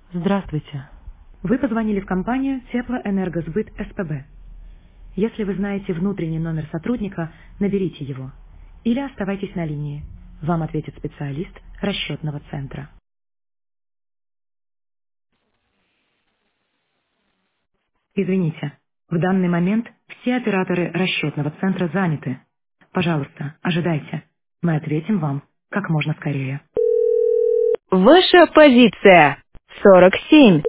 Здравствуйте. Вы позвонили в компанию Теплоэнергосбыт СПБ. Если вы знаете внутренний номер сотрудника, наберите его. Или оставайтесь на линии. Вам ответит специалист расчетного центра. Извините, в данный момент все операторы расчетного центра заняты. Пожалуйста, ожидайте. Мы ответим вам как можно скорее. Ваша позиция 47.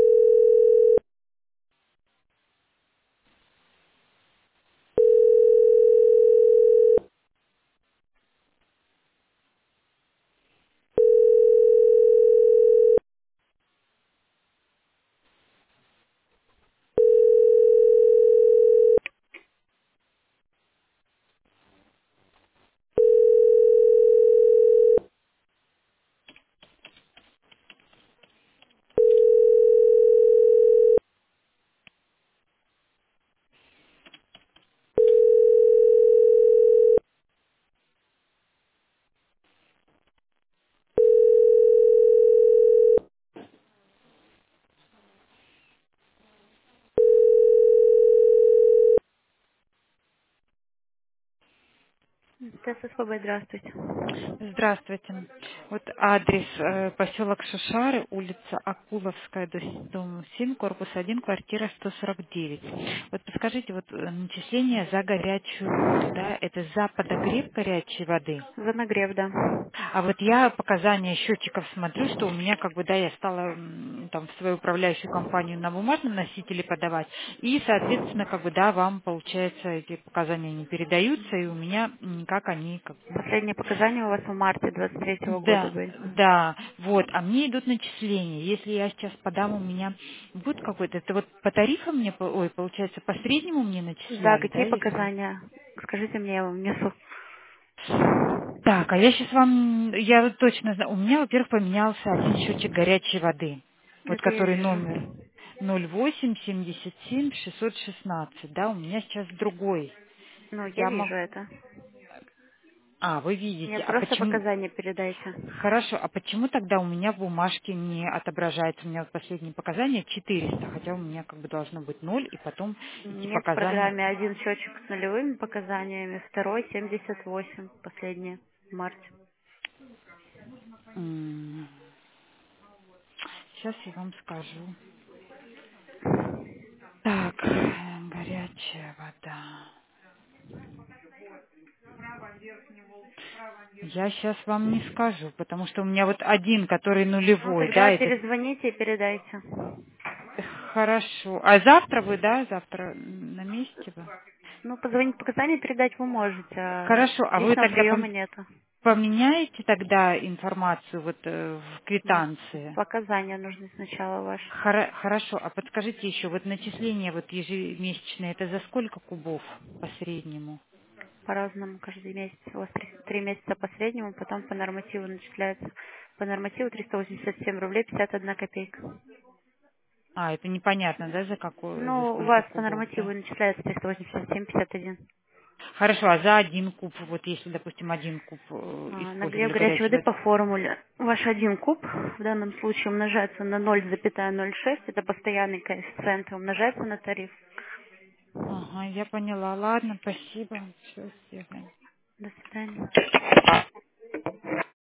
ТССПБ, здравствуйте. Здравствуйте. Вот адрес поселок Шушары, улица Акуловская, дом 7, корпус 1, квартира 149. Вот подскажите, вот начисление за горячую воду, да, это за подогрев горячей воды? За нагрев, да. А вот я показания счетчиков смотрю, что у меня как бы, да, я стала там в свою управляющую компанию на бумажном носителе подавать, и, соответственно, как бы, да, вам, получается, эти показания не передаются, и у меня никак они как бы. Последние показания у вас в марте 23 года Да, были. да, вот, а мне идут начисления. Если я сейчас подам, у меня будет какой-то, это вот по тарифам мне, ой, получается, по среднему мне Да, начисляли, да, какие если? показания? Скажите мне, я вам внесу. Так, а я сейчас вам, я вот точно знаю, у меня, во-первых, поменялся один счетчик горячей воды, вот Это я который номер вижу. 08-77-616, да, у меня сейчас другой. Ну, я Я вижу могу, это. вы Мне видите, а просто почему, показания передайте. хорошо, а почему тогда у меня в бумажке не отображается, у меня вот последние показания 400, хотя у меня как бы должно быть ноль, и потом эти Нет в показания. программе один счетчик с нулевыми показаниями, второй 78, последний в марте. Сейчас я вам скажу. Так, горячая вода. Я сейчас вам не скажу, потому что у меня вот один, который Ну, нулевой, да, тогда это перезвоните и передайте. хорошо. А завтра вы, да, завтра на месте вы? Ну, позвонить показания передать вы можете, а Хорошо, а вы личного тогда приема нету. поменяете тогда информацию вот в М, квитанции? Показания нужны сначала ваши. Хорошо, а подскажите еще, вот начисление вот ежемесячное, это за сколько кубов по среднему? По-разному каждый месяц. У вас 3 месяца по среднему, потом по нормативу начисляется. По нормативу 387 рублей 51 копейка. А, это непонятно, да, за Ну, у сколько вас по кубов, нормативу да? начисляется 387,51. Хорошо, а за один куб, вот если, допустим, один куб Нагрев использовали горячей горячей воды воды. по формуле. Ваш один куб в данном случае умножается на 0,06, это постоянный коэффициент, и умножается на тариф. Ага, я поняла. Ладно, спасибо. Все, сделаем. До свидания.